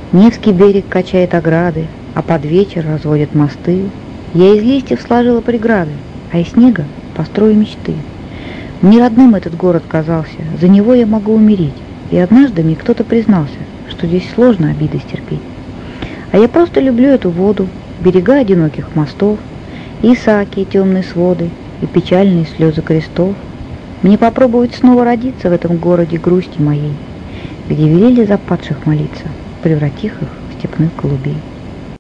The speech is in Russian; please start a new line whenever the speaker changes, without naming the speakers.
Невский берег качает ограды, а под вечер разводят мосты. Я из листьев сложила преграды, а из снега построю мечты. Мне родным этот город казался, за него я могу умереть. И однажды мне кто-то признался, что здесь сложно обиды стерпеть. А я просто люблю эту воду, берега одиноких мостов, и Исааки, и темные своды, и печальные слезы крестов. Мне попробовать снова родиться в этом городе грусти моей, где велели за падших молиться, превратив их в степных голубей.